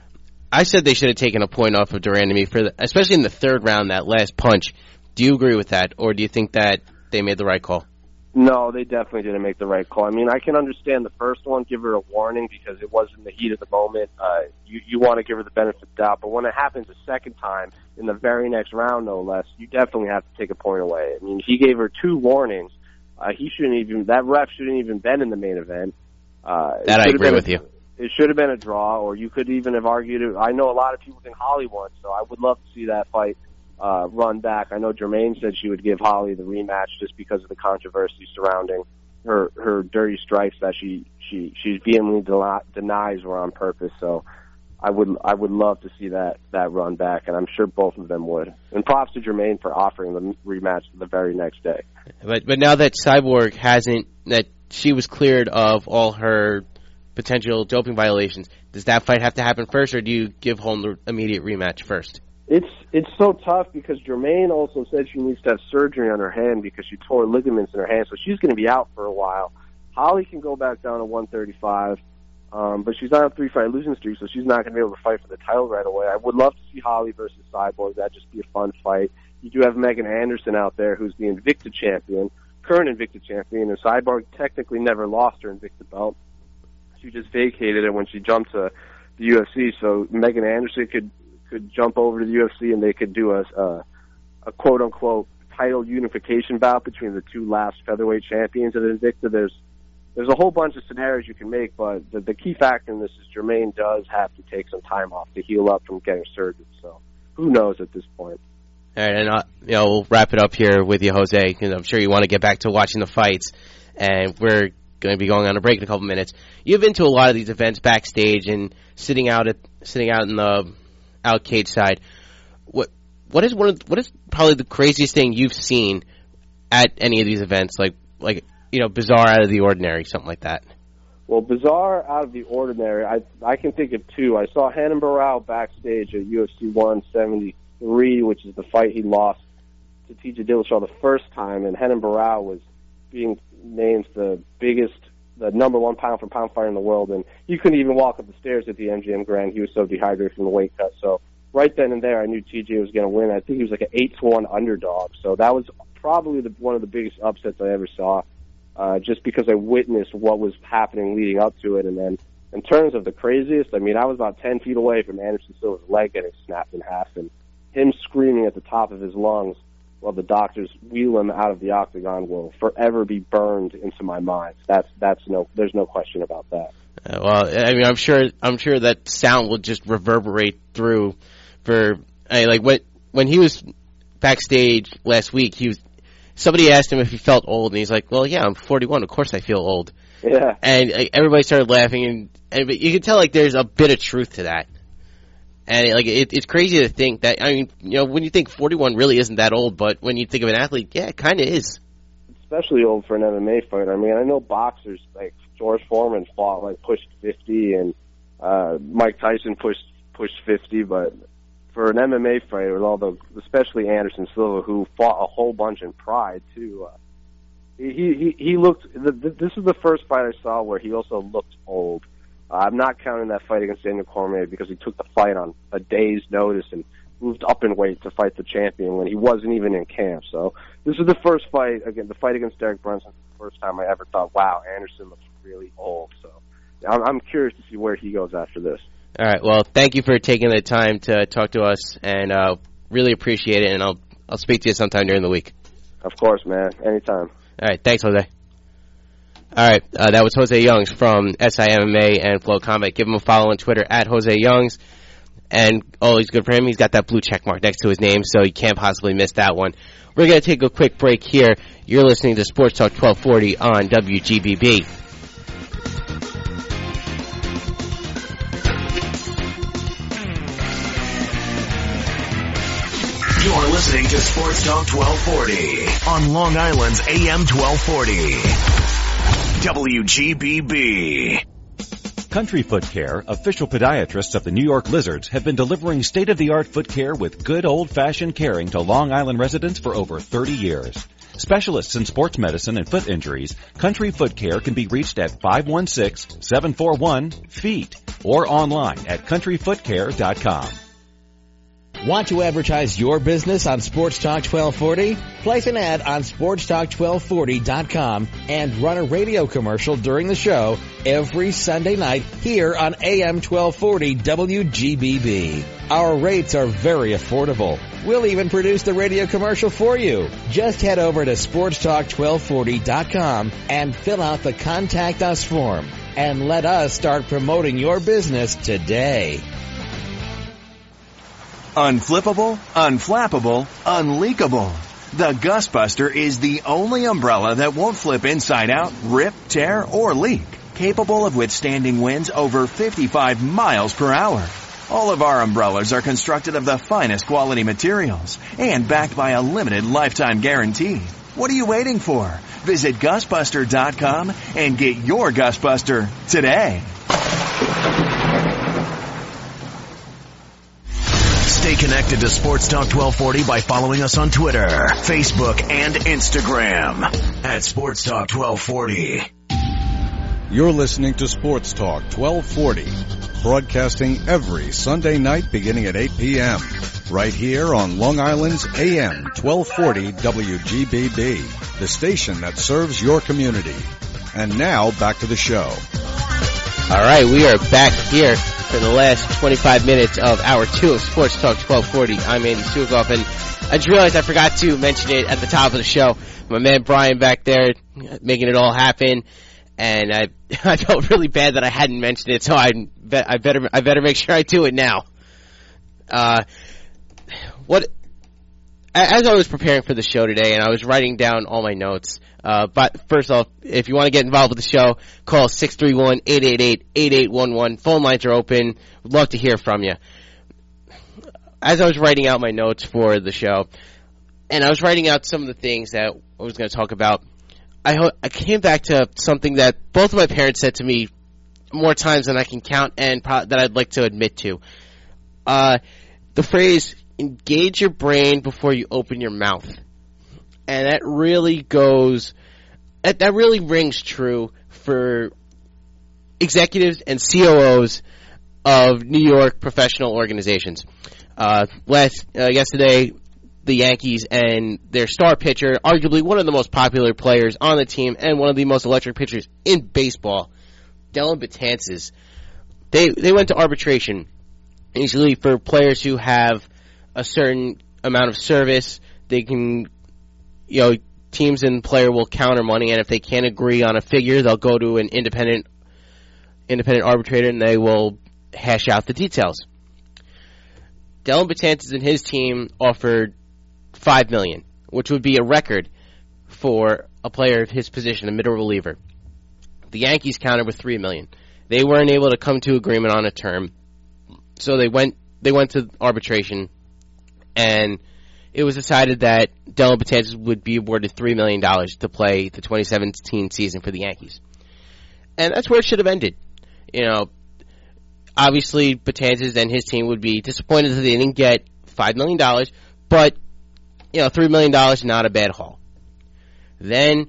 I said they should have taken a point off of Durandamy for the, especially in the third round, that last punch. Do you agree with that, or do you think that they made the right call? No, they definitely didn't make the right call. I mean, I can understand the first one, give her a warning because it was in the heat of the moment. Uh, you you want to give her the benefit of the doubt, but when it happens a second time in the very next round, no less, you definitely have to take a point away. I mean, he gave her two warnings. Uh, he shouldn't even. That ref shouldn't even been in the main event. Uh, that I agree with a, you. It should have been a draw, or you could even have argued it. I know a lot of people think Holly won, so I would love to see that fight Uh, run back. I know Jermaine said she would give Holly the rematch just because of the controversy surrounding her her dirty strikes that she she she vehemently de- denies were on purpose. So I would I would love to see that that run back, and I'm sure both of them would. And props to Jermaine for offering the rematch the very next day. But but now that Cyborg hasn't, that she was cleared of all her potential doping violations, does that fight have to happen first, or do you give Holm the immediate rematch first? It's it's so tough because Jermaine also said she needs to have surgery on her hand because she tore ligaments in her hand, so she's going to be out for a while. Holly can go back down to one thirty-five, um, but she's on a three-fight losing streak, so she's not going to be able to fight for the title right away. I would love to see Holly versus Cyborg. That'd just be a fun fight. You do have Megan Anderson out there, who's the Invicta champion, current Invicta champion, and Cyborg technically never lost her Invicta belt. She just vacated it when she jumped to the U F C, so Megan Anderson could could jump over to the U F C and they could do a, a, a quote-unquote title unification bout between the two last featherweight champions of Invicta. There's there's a whole bunch of scenarios you can make, but the, the key factor in this is Jermaine does have to take some time off to heal up from getting surgery. So who knows at this point? All right, and uh, you know, we'll wrap it up here with you, Jose, because I'm sure you want to get back to watching the fights, and we're going to be going on a break in a couple minutes. You've been to a lot of these events backstage and sitting out at sitting out in the out cage side. What what is one of what is probably the craziest thing you've seen at any of these events? Like like you know, bizarre, out of the ordinary, something like that. Well, bizarre, out of the ordinary, I I can think of two. I saw Renan Barão backstage at U F C one seventy-three, which is the fight he lost to T J Dillashaw the first time, and Renan Barão was being named the biggest, the number one pound for pound fighter in the world, and he couldn't even walk up the stairs at the M G M Grand. He was so dehydrated from the weight cut. So right then and there, I knew T J was going to win. I think he was like an eight to one underdog. So that was probably the, one of the biggest upsets I ever saw, uh, just because I witnessed what was happening leading up to it. And then in terms of the craziest, I mean, I was about ten feet away from Anderson Silva's leg getting snapped in half, and him screaming at the top of his lungs while the doctors wheel him out of the octagon will forever be burned into my mind. That's that's no, there's no question about that. Uh, well, I mean, I'm sure I'm sure that sound will just reverberate through. For I mean, like when when he was backstage last week, he was somebody asked him if he felt old, and he's like, "Well, yeah, I'm forty-one. Of course, I feel old." Yeah, and like, everybody started laughing, and, and you can tell like there's a bit of truth to that. And like it, it's crazy to think that, I mean, you know, when you think forty-one really isn't that old, but when you think of an athlete, yeah, it kind of is. Especially old for an M M A fighter. I mean, I know boxers like George Foreman fought like pushed fifty, and uh, Mike Tyson pushed pushed fifty, but for an M M A fighter, with all the, especially Anderson Silva, who fought a whole bunch in Pride too, uh, he he he looked. This is the first fight I saw where he also looked old. Uh, I'm not counting that fight against Daniel Cormier because he took the fight on a day's notice and moved up in weight to fight the champion when he wasn't even in camp. So this is the first fight, again, the fight against Derek Brunson, the first time I ever thought, wow, Anderson looks really old. So I'm, I'm curious to see where he goes after this. All right. Well, thank you for taking the time to talk to us, and uh, really appreciate it. And I'll I'll speak to you sometime during the week. Of course, man. Anytime. All right. Thanks, Jose. All right, uh, that was Jose Youngs from S I M M A and Flow Combat. Give him a follow on Twitter at Jose Youngs. And, oh, he's good for him. He's got that blue check mark next to his name, so you can't possibly miss that one. We're going to take a quick break here. You're listening to Sports Talk twelve forty on W G B B. You're listening to Sports Talk twelve forty on Long Island's A M twelve forty. W G B B. Country Foot Care, official podiatrists of the New York Lizards, have been delivering state-of-the-art foot care with good old-fashioned caring to Long Island residents for over thirty years. Specialists in sports medicine and foot injuries, Country Foot Care can be reached at five one six, seven four one, F E E T or online at country foot care dot com. Want to advertise your business on Sports Talk twelve forty? Place an ad on sports talk twelve forty dot com and run a radio commercial during the show every Sunday night here on A M twelve forty W G B B. Our rates are very affordable. We'll even produce the radio commercial for you. Just head over to sports talk twelve forty dot com and fill out the Contact Us form. And let us start promoting your business today. Unflippable, unflappable, unleakable. The Gusbuster is the only umbrella that won't flip inside out, rip, tear, or leak. Capable of withstanding winds over fifty-five miles per hour. All of our umbrellas are constructed of the finest quality materials and backed by a limited lifetime guarantee. What are you waiting for? Visit Gusbuster dot com and get your Gusbuster today. Stay connected to Sports Talk twelve forty by following us on Twitter, Facebook, and Instagram at Sports Talk twelve forty. You're listening to Sports Talk twelve forty, broadcasting every Sunday night beginning at eight p.m. right here on Long Island's A M twelve forty W G B B, the station that serves your community. And now, back to the show. All right, we are back here for the last twenty-five minutes of hour two of Sports Talk twelve forty. I'm Andy Sukoff, and I just realized I forgot to mention it at the top of the show. My man Brian back there making it all happen, and I I felt really bad that I hadn't mentioned it, so I I better I better make sure I do it now. Uh, what as I was preparing for the show today, and I was writing down all my notes. Uh, but first off, if you want to get involved with the show, call six three one, eight eight eight, eight eight one one. Phone lines are open. Would love to hear from you. As I was writing out my notes for the show, and I was writing out some of the things that I was going to talk about, I, ho- I came back to something that both of my parents said to me more times than I can count, and pro- that I'd like to admit to. Uh, the phrase, engage your brain before you open your mouth. And that really goes, that, that really rings true for executives and C O Os of New York professional organizations. Uh, last, uh, yesterday, the Yankees and their star pitcher, arguably one of the most popular players on the team and one of the most electric pitchers in baseball, Dellin Betances, they, they went to arbitration. Usually for players who have a certain amount of service, they can, you know, teams and player will counter money, and if they can't agree on a figure, they'll go to an independent independent arbitrator, and they will hash out the details. Dellin Betances and his team offered five million dollars, which would be a record for a player of his position, a middle reliever. The Yankees countered with three million dollars. They weren't able to come to agreement on a term, so they went they went to arbitration, and it was decided that Dellin Betances would be awarded three million dollars to play the twenty seventeen season for the Yankees. And that's where it should have ended. You know, obviously Betances and his team would be disappointed that they didn't get five million dollars, but, you know, three million dollars is not a bad haul. Then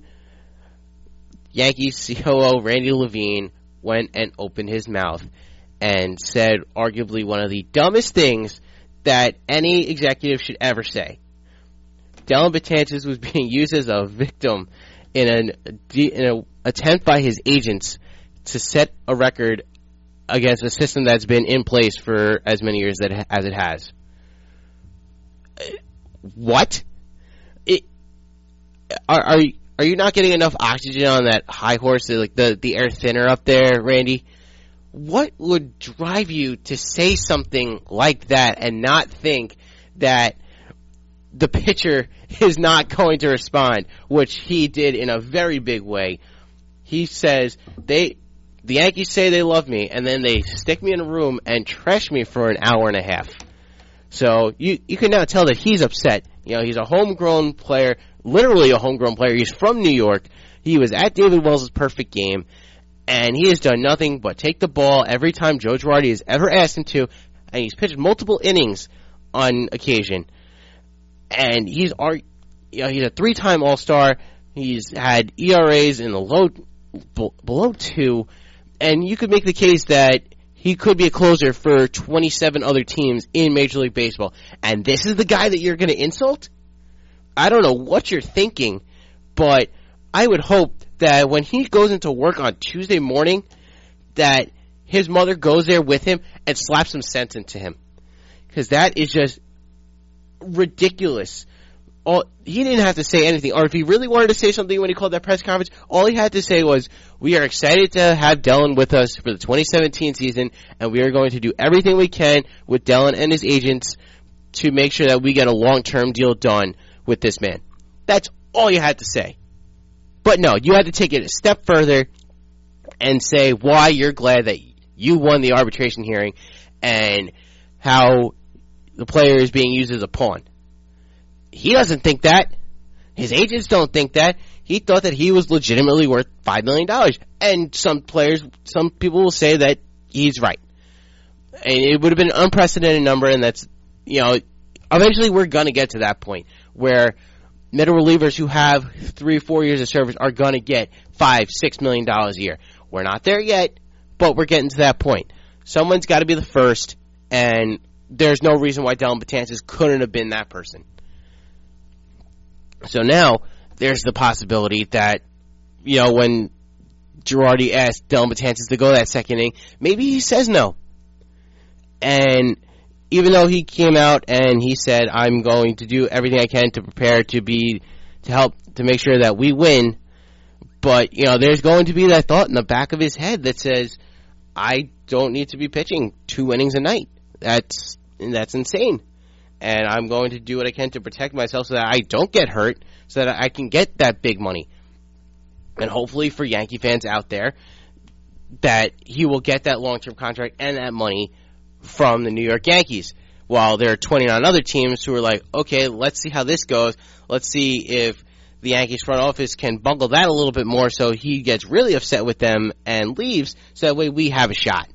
Yankees C O O Randy Levine went and opened his mouth and said arguably one of the dumbest things that any executive should ever say. Dellin Betances was being used as a victim in an in an attempt by his agents to set a record against a system that's been in place for as many years that as it has. What? It, are are you, are you not getting enough oxygen on that high horse, like the the air thinner up there, Randy? What would drive you to say something like that and not think that the pitcher is not going to respond, which he did in a very big way? He says, they, the Yankees say they love me, and then they stick me in a room and trash me for an hour and a half. So you, you can now tell that he's upset. You know, he's a homegrown player, literally a homegrown player. He's from New York. He was at David Wells' perfect game. And he has done nothing but take the ball every time Joe Girardi has ever asked him to, and he's pitched multiple innings on occasion. And he's you know, he's a three-time All-Star. He's had E R As in the low, below two, and you could make the case that he could be a closer for twenty-seven other teams in Major League Baseball. And this is the guy that you're going to insult? I don't know what you're thinking, but I would hope that when he goes into work on Tuesday morning, that his mother goes there with him and slaps some sense into him. Because that is just ridiculous. All, he didn't have to say anything. Or if he really wanted to say something when he called that press conference, all he had to say was, we are excited to have Dellin with us for the twenty seventeen season, and we are going to do everything we can with Dellin and his agents to make sure that we get a long-term deal done with this man. That's all you had to say. But no, you had to take it a step further and say why you're glad that you won the arbitration hearing and how the player is being used as a pawn. He doesn't think that. His agents don't think that. He thought that he was legitimately worth five million dollars. And some players, some people will say that he's right. And it would have been an unprecedented number, and that's, you know, eventually we're going to get to that point where middle relievers who have three or four years of service are going to get five, six million dollars a year. We're not there yet, but we're getting to that point. Someone's got to be the first, and there's no reason why Dellin Betances couldn't have been that person. So now there's the possibility that, you know, when Girardi asked Dellin Betances to go that second inning, maybe he says no. And even though he came out and he said, I'm going to do everything I can to prepare to be, to help, to make sure that we win, but, you know, there's going to be that thought in the back of his head that says, I don't need to be pitching two innings a night. That's, that's insane. And I'm going to do what I can to protect myself so that I don't get hurt, so that I can get that big money. And hopefully for Yankee fans out there, that he will get that long-term contract and that money from the New York Yankees. While there are twenty-nine other teams who are like, okay, let's see how this goes. Let's see if the Yankees front office can bungle that a little bit more so he gets really upset with them and leaves, so that way we have a shot.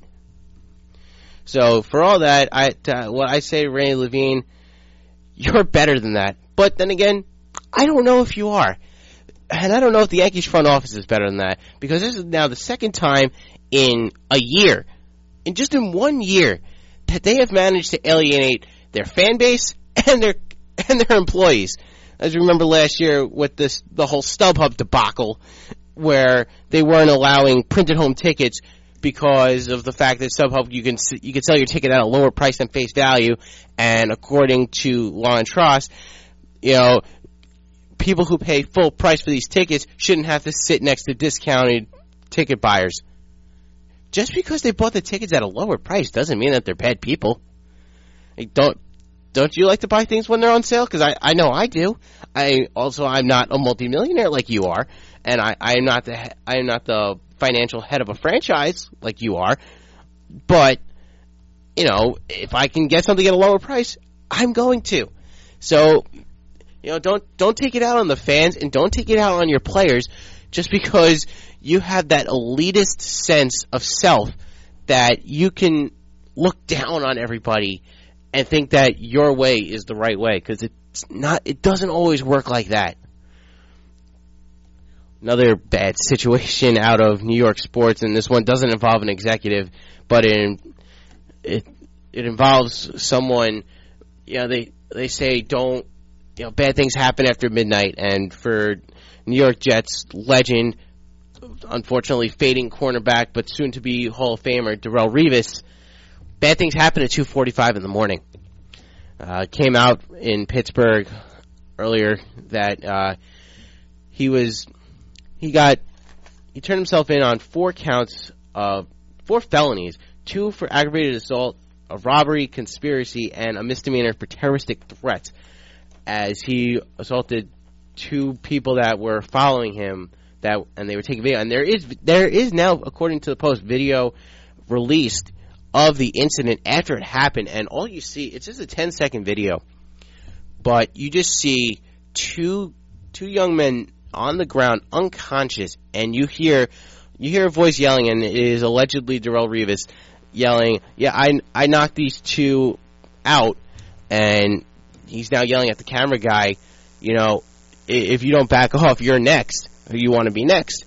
So for all that, I uh, what I say to Randy Levine, you're better than that. But then again, I don't know if you are. And I don't know if the Yankees front office is better than that, because this is now the second time in a year, in just in one year, that they have managed to alienate their fan base and their and their employees. As you remember last year with this the whole StubHub debacle, where they weren't allowing printed home tickets because of the fact that StubHub you can you can sell your ticket at a lower price than face value, and according to Law and Trust, you know, people who pay full price for these tickets shouldn't have to sit next to discounted ticket buyers. Just because they bought the tickets at a lower price doesn't mean that they're bad people. Like, don't don't you like to buy things when they're on sale? Because I, I know I do. I also I'm not a multimillionaire like you are, and I I am not the I am not the financial head of a franchise like you are. But you know, if I can get something at a lower price, I'm going to. So, you know, don't don't take it out on the fans and don't take it out on your players just because you have that elitist sense of self that you can look down on everybody and think that your way is the right way, because it's not. It doesn't always work like that. Another bad situation out of New York sports, and this one doesn't involve an executive, but it it, it involves someone. You know, they they say don't. You know, bad things happen after midnight, and for New York Jets legend, unfortunately fading cornerback, but soon to be Hall of Famer Darrelle Revis, bad things happen at two forty-five in the morning. Uh, came out in Pittsburgh earlier that uh, he was he got he turned himself in on four counts of four felonies, two for aggravated assault, a robbery, conspiracy, and a misdemeanor for terroristic threats, as he assaulted two people that were following him, that and they were taking video. And there is there is now, according to the Post, video released of the incident after it happened, and all you see, it's just a ten second video, but you just see two two young men on the ground unconscious, and you hear you hear a voice yelling, and it is allegedly Darrelle Revis yelling, yeah, I, I knocked these two out, and he's now yelling at the camera guy, you know, if you don't back off, you're next. You want to be next.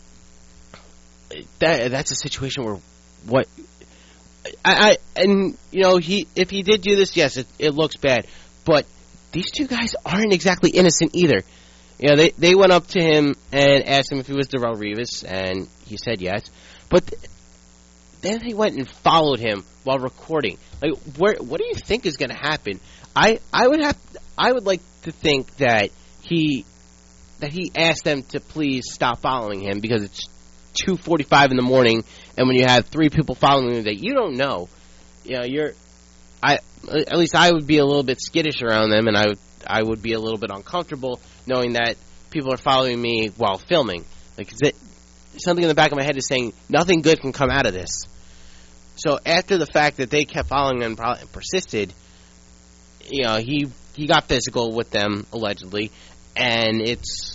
That That's a situation where what... I, I and you know he if he did do this, yes, it, it looks bad, but these two guys aren't exactly innocent either. You know, they they went up to him and asked him if he was Darrelle Revis, and he said yes. But th- then they went and followed him while recording. Like, where what do you think is going to happen? I I would have I would like to think that he that he asked them to please stop following him because it's two forty-five in the morning, and when you have three people following you that you don't know, you know, you're, I, at least I would be a little bit skittish around them, and I would, I would be a little bit uncomfortable knowing that people are following me while filming. Like, is it, something in the back of my head is saying nothing good can come out of this. So after the fact that they kept following him and persisted, you know, he, he got physical with them, allegedly, and it's,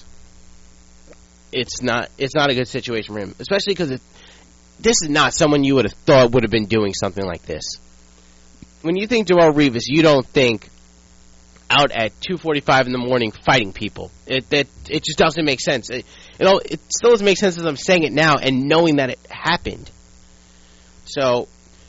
It's not. It's not a good situation for him, especially because this is not someone you would have thought would have been doing something like this. When you think Darrelle Revis, you don't think out at two forty-five in the morning fighting people. It that it just doesn't make sense. It, you know, it still doesn't make sense as I'm saying it now and knowing that it happened. So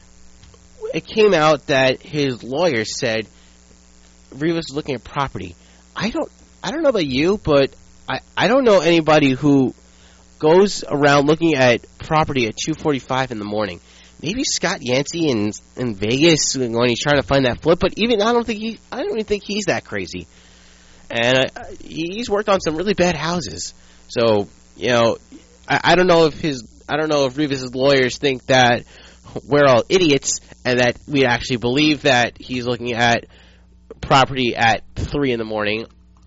it came out that his lawyer said Revis was looking at property. I don't. I don't know about you, but I, I don't know anybody who goes around looking at property at two forty-five in the morning. Maybe Scott Yancey in in Vegas when he's trying to find that flip, but even I don't think he I don't even think he's that crazy. And uh, he's worked on some really bad houses. So, you know, I, I don't know if his I don't know if Revis's lawyers think that we're all idiots and that we actually believe that he's looking at property at three in the morning.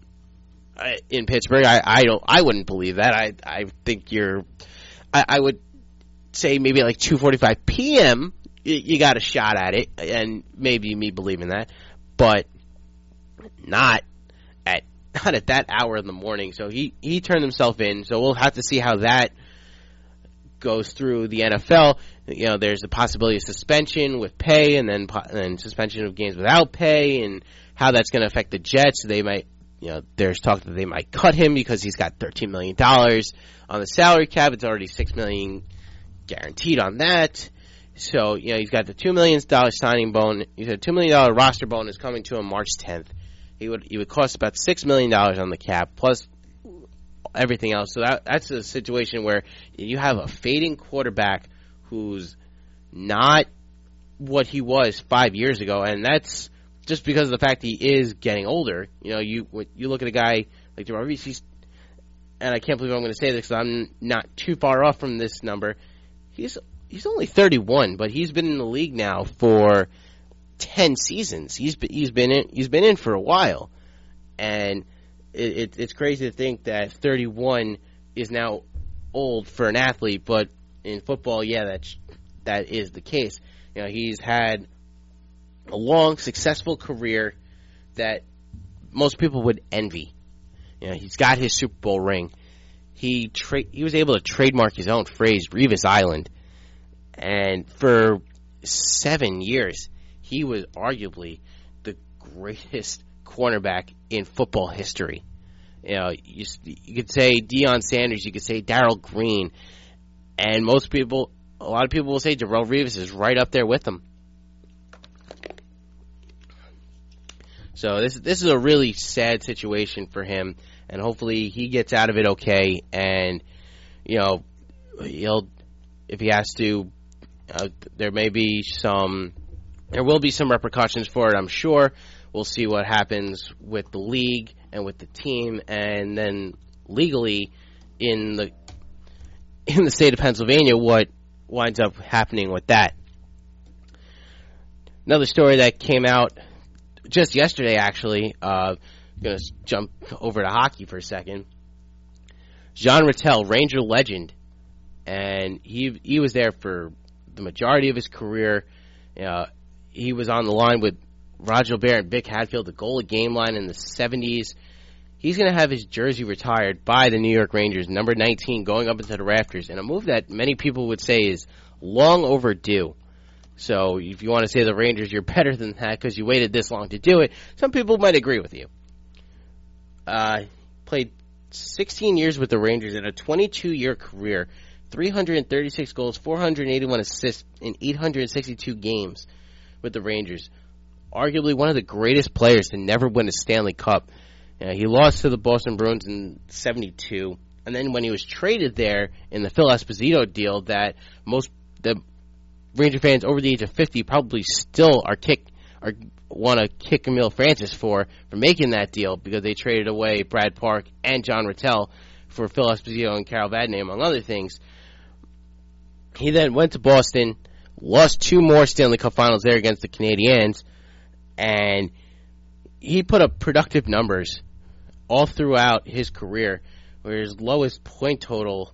In Pittsburgh, I, I don't. I wouldn't believe that. I I think you're. I, I would say maybe like two forty-five p.m. You, you got a shot at it, and maybe me believing that, but not at not at that hour in the morning. So he he turned himself in. So we'll have to see how that goes through the N F L. You know, there's a possibility of suspension with pay, and then and suspension of games without pay, and how that's going to affect the Jets. They might. You know, there's talk that they might cut him because he's got thirteen million dollars on the salary cap. It's already six million dollars guaranteed on that. So, you know, he's got the two million dollars signing bonus. He's got a two million dollars roster bonus coming to him March tenth. He would he would cost about six million dollars on the cap plus everything else. So that that's a situation where you have a fading quarterback who's not what he was five years ago, and that's just because of the fact he is getting older. You know, you you look at a guy like Darrelle Revis, he's, and I can't believe I'm going to say this because I'm not too far off from this number. He's he's only thirty-one, but he's been in the league now for ten seasons. He's been, he's been in he's been in for a while, and it, it, it's crazy to think that thirty-one is now old for an athlete. But in football, yeah, that's that is the case. You know, he's had a long, successful career that most people would envy. You know, he's got his Super Bowl ring. He tra- he was able to trademark his own phrase, Revis Island. And for seven years, he was arguably the greatest cornerback in football history. You know, you, you could say Deion Sanders, you could say Darrell Green, and most people, a lot of people will say Darrelle Revis is right up there with him. So this this is a really sad situation for him, and hopefully he gets out of it okay. And you know, he'll if he has to, uh, there may be some, there will be some repercussions for it. I'm sure. We'll see what happens with the league and with the team, and then legally in the in the state of Pennsylvania, what winds up happening with that. Another story that came out just yesterday, actually, uh, I'm going to jump over to hockey for a second. Jean Rattel, Ranger legend, and he he was there for the majority of his career. Uh, he was on the line with Roger Bear and Vic Hadfield, the goal of game line in the seventies. He he's going to have his jersey retired by the New York Rangers, number nineteen, going up into the rafters, and a move that many people would say is long overdue. So if you want to say the Rangers, you're better than that because you waited this long to do it, some people might agree with you. Uh, played sixteen years with the Rangers in a twenty-two year career, three hundred thirty-six goals, four hundred eighty-one assists in eight hundred sixty-two games with the Rangers. Arguably one of the greatest players to never win a Stanley Cup. Uh, he lost to the Boston Bruins in seventy-two, and then when he was traded there in the Phil Esposito deal that most the Ranger fans over the age of fifty probably still are kick are want to kick Emile Francis for for making that deal because they traded away Brad Park and John Rattel for Phil Esposito and Carol Vadnais, among other things. He then went to Boston, lost two more Stanley Cup Finals there against the Canadiens, and he put up productive numbers all throughout his career, where his lowest point total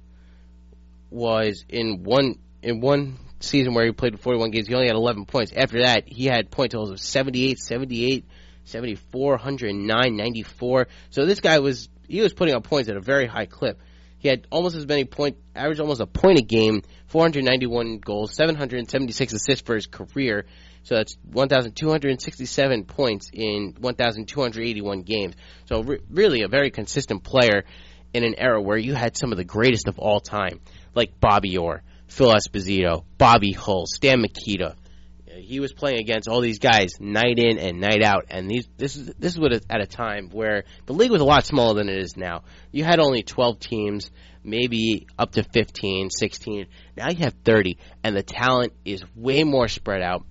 was in one in one season where he played forty-one games. He only had eleven points. After that, he had point totals of seventy-eight, seventy-eight, seventy-four, one oh nine, ninety-four. So this guy was he was putting up points at a very high clip. He had almost as many point, averaged almost a point a game, four hundred ninety-one goals, seven hundred seventy-six assists for his career. So that's one thousand two hundred sixty-seven points in one thousand two hundred eighty-one games. So re- really a very consistent player in an era where you had some of the greatest of all time, like Bobby Orr, Phil Esposito, Bobby Hull, Stan Mikita. He was playing against all these guys night in and night out, and these this is this was at a time where the league was a lot smaller than it is now. You had only twelve teams, maybe up to fifteen, sixteen. Now you have thirty, and the talent is way more spread out.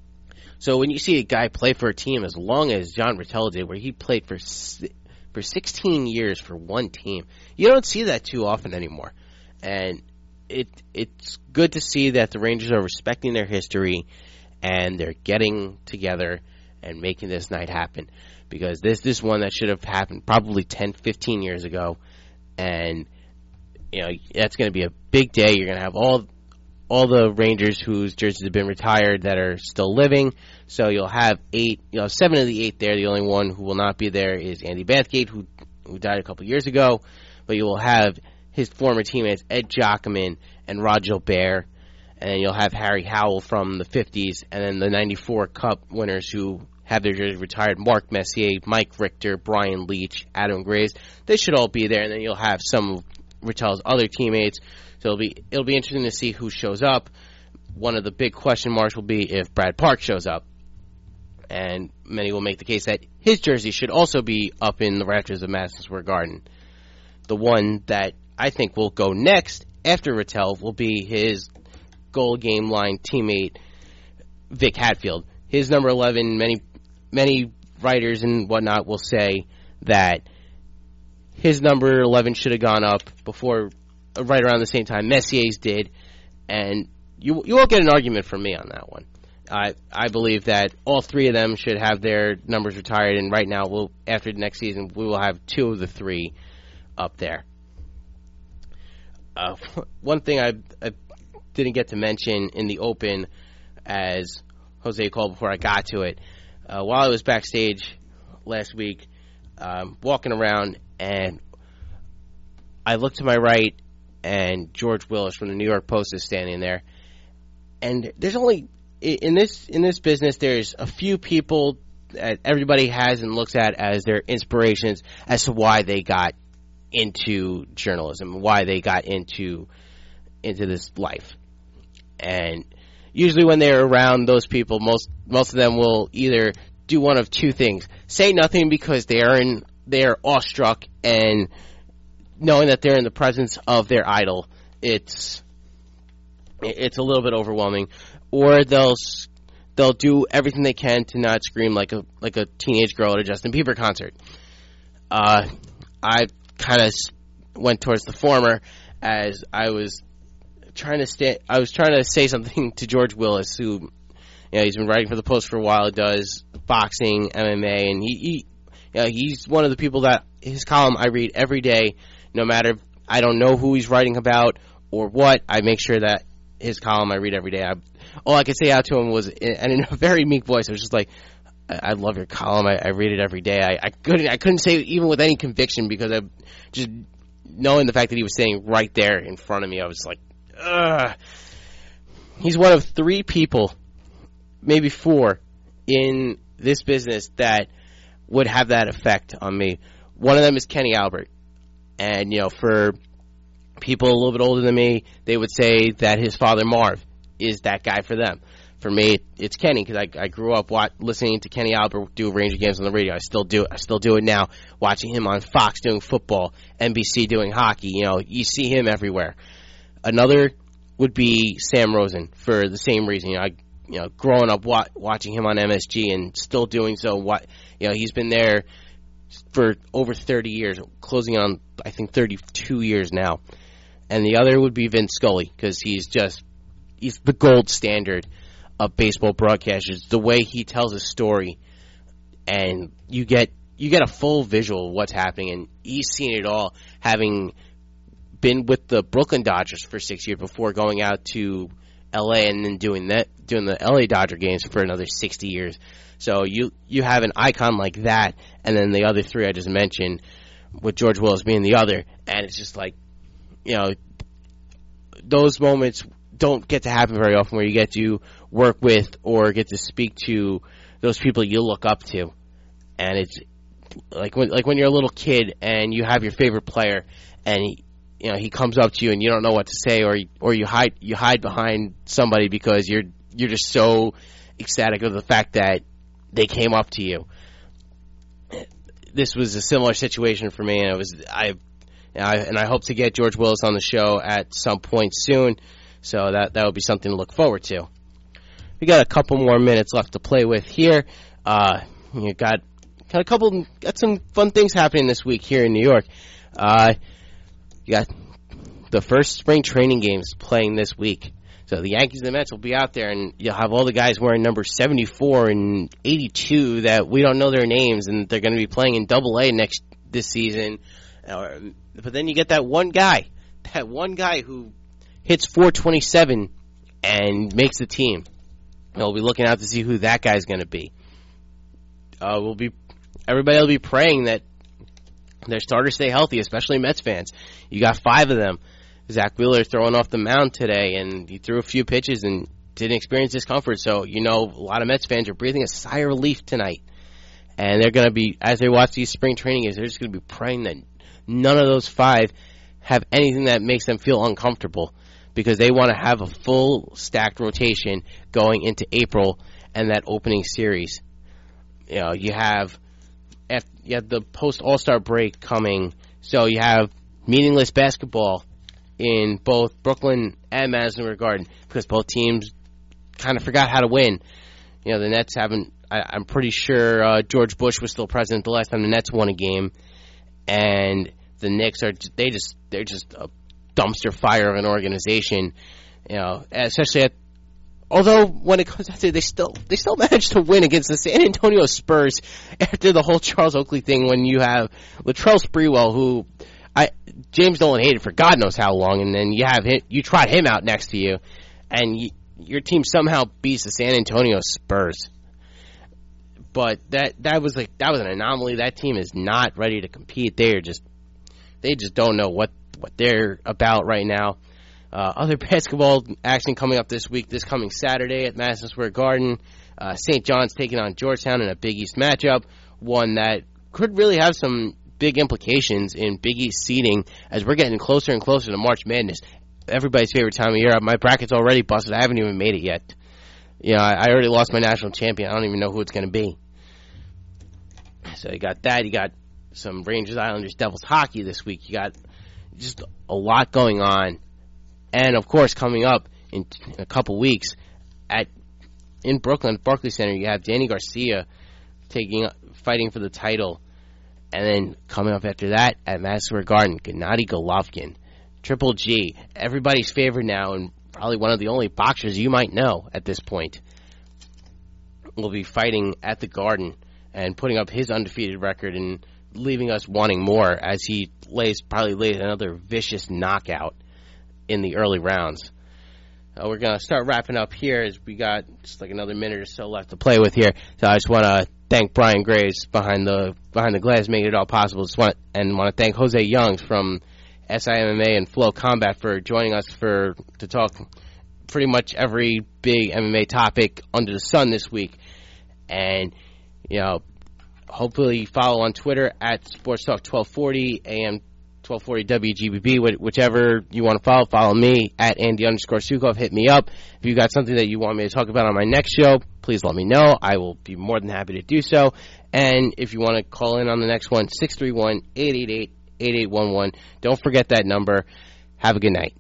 So when you see a guy play for a team as long as John Rattel did, where he played for for sixteen years for one team, you don't see that too often anymore. And it it's good to see that the Rangers are respecting their history and they're getting together and making this night happen, because this this one that should have happened probably ten, fifteen years ago, and you know that's going to be a big day. You're going to have all all the Rangers whose jerseys have been retired that are still living. So you'll have eight, you know, seven of the eight there. The only one who will not be there is Andy Bathgate, who who died a couple years ago. But you will have his former teammates Ed Giacomin and Rod Gilbert, and you'll have Harry Howell from the fifties, and then the ninety-four Cup winners who have their jerseys retired: Mark Messier, Mike Richter, Brian Leach, Adam Graves. They should all be there, and then you'll have some of Rattel's other teammates. So it'll be it'll be interesting to see who shows up. One of the big question marks will be if Brad Park shows up, and many will make the case that his jersey should also be up in the rafters of Madison Square Garden. The one that I think will go next after Rattel will be his goal game line teammate Vic Hatfield. His number eleven, many many writers and whatnot will say that his number eleven should have gone up before, right around the same time Messier's did, and you you won't get an argument from me on that one. I I believe that all three of them should have their numbers retired, and right now, we'll after the next season, we will have two of the three up there. Uh, one thing I, I didn't get to mention in the open, as Jose called before I got to it, uh, while I was backstage last week, um, walking around, and I looked to my right, and George Willis from the New York Post is standing there. And there's only in this in this business, there's a few people that everybody has and looks at as their inspirations as to why they got into journalism, why they got into into this life. And usually when they're around those people, most most of them will either do one of two things: say nothing because they are in they are awestruck, and knowing that they're in the presence of their idol, it's it's a little bit overwhelming. Or they'll they'll do everything they can to not scream like a like a teenage girl at a Justin Bieber concert. Uh, I kind of went towards the former, as I was trying to stay. I was trying to say something to George Willis, who, you know, he's been writing for the Post for a while. Does boxing, M M A, and he, he you know, he's one of the people that his column I read every day, no matter I don't know who he's writing about or what. I make sure that his column I read every day. I, all I could say out to him was, and in a very meek voice, I was just like, I, I love your column. I, I read it every day. I, I couldn't I couldn't say it even with any conviction because I just knowing the fact that he was sitting right there in front of me, I was like, ugh. He's one of three people, maybe four, in this business that would have that effect on me. One of them is Kenny Albert. And, you know, for people a little bit older than me, they would say that his father, Marv, is that guy for them. For me, it's Kenny, because I, I grew up watch, listening to Kenny Albert do Ranger games on the radio. I still do it. I still do it now, watching him on Fox doing football, N B C doing hockey. You know, you see him everywhere. Another would be Sam Rosen for the same reason. You know, I, you know, growing up wa- watching him on M S G and still doing so. What you know, he's been there for over thirty years, closing on I think thirty-two years now. And the other would be Vince Scully, because he's just he's the gold standard of baseball broadcasters. The way he tells a story, and you get you get a full visual of what's happening, and he's seen it all, having been with the Brooklyn Dodgers for six years before going out to L A and then doing that, doing the L A Dodger games for another sixty years. So you you have an icon like that, and then the other three I just mentioned, with George Willis being the other, and it's just like, you know, those moments don't get to happen very often where you get to work with or get to speak to those people you look up to. And it's like when like when you're a little kid and you have your favorite player, and he, you know, he comes up to you and you don't know what to say, or or you hide you hide behind somebody because you're you're just so ecstatic of the fact that they came up to you. This was a similar situation for me, and it was I, and I and I hope to get George Willis on the show at some point soon. So that that would be something to look forward to. We got a couple more minutes left to play with here. Uh, you got got a couple got some fun things happening this week here in New York. Uh, you got the first spring training games playing this week. So the Yankees and the Mets will be out there, and you'll have all the guys wearing number seventy-four and eighty-two that we don't know their names, and they're going to be playing in Double A next this season. Uh, but then you get that one guy, that one guy who hits four twenty-seven and makes the team. We'll be looking out to see who that guy's going to be. Uh, we'll be everybody will be praying that their starters stay healthy, especially Mets fans. You got five of them. Zach Wheeler throwing off the mound today, and he threw a few pitches and didn't experience discomfort. So, you know, a lot of Mets fans are breathing a sigh of relief tonight. And they're going to be, as they watch these spring training games, they're just going to be praying that none of those five have anything that makes them feel uncomfortable, because they want to have a full stacked rotation going into April and that opening series. You know, you have, you have the post All-Star break coming, so you have meaningless basketball in both Brooklyn and Madison Square Garden, because both teams kind of forgot how to win. You know, the Nets haven't, I, I'm pretty sure uh, George Bush was still president the last time the Nets won a game, and the Knicks are, they just, they're just a dumpster fire of an organization, you know, especially at, although when it comes down to it, they still, they still managed to win against the San Antonio Spurs after the whole Charles Oakley thing, when you have Latrell Sprewell, who, I, James Dolan hated for God knows how long, and then you have him, you trot him out next to you, and you, your team somehow beats the San Antonio Spurs. But that that was like that was an anomaly. That team is not ready to compete. They are just they just don't know what, what they're about right now. Uh, other basketball action coming up this week, this coming Saturday at Madison Square Garden. Uh, Saint John's taking on Georgetown in a Big East matchup, one that could really have some big implications in Big East seeding as we're getting closer and closer to March Madness. Everybody's favorite time of year. My bracket's already busted. I haven't even made it yet. You know, I, I already lost my national champion. I don't even know who it's going to be. So you got that. You got some Rangers, Islanders, Devils hockey this week. You got just a lot going on. And, of course, coming up in, in a couple weeks at in Brooklyn at Barclays Center, you have Danny Garcia taking fighting for the title. And then coming up after that at Madison Square Garden, Gennady Golovkin, Triple G, everybody's favorite now, and probably one of the only boxers you might know at this point, will be fighting at the Garden and putting up his undefeated record and leaving us wanting more as he lays probably lays another vicious knockout in the early rounds. uh, we're going to start wrapping up here as we got just like another minute or so left to play with here. So I just want to thank Brian Graves behind the behind the glass, making it all possible. Just want and want to thank Jose Youngs from S I M M A and Flow Combat for joining us for to talk pretty much every big M M A topic under the sun this week. And, you know, hopefully follow on Twitter at Sports Talk twelve forty, A M twelve forty W G B B, whichever you want to follow. Follow me at Andy underscore Sukov. Hit me up. If you got something that you want me to talk about on my next show, please let me know. I will be more than happy to do so. And if you want to call in on the next one, six three one, eight eight eight, eight eight one one. Don't forget that number. Have a good night.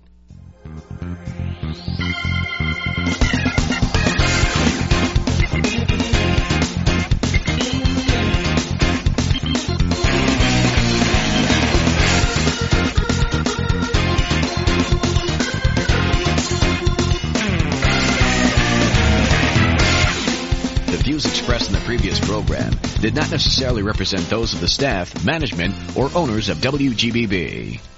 The views expressed in the previous program did not necessarily represent those of the staff, management, or owners of W G B B.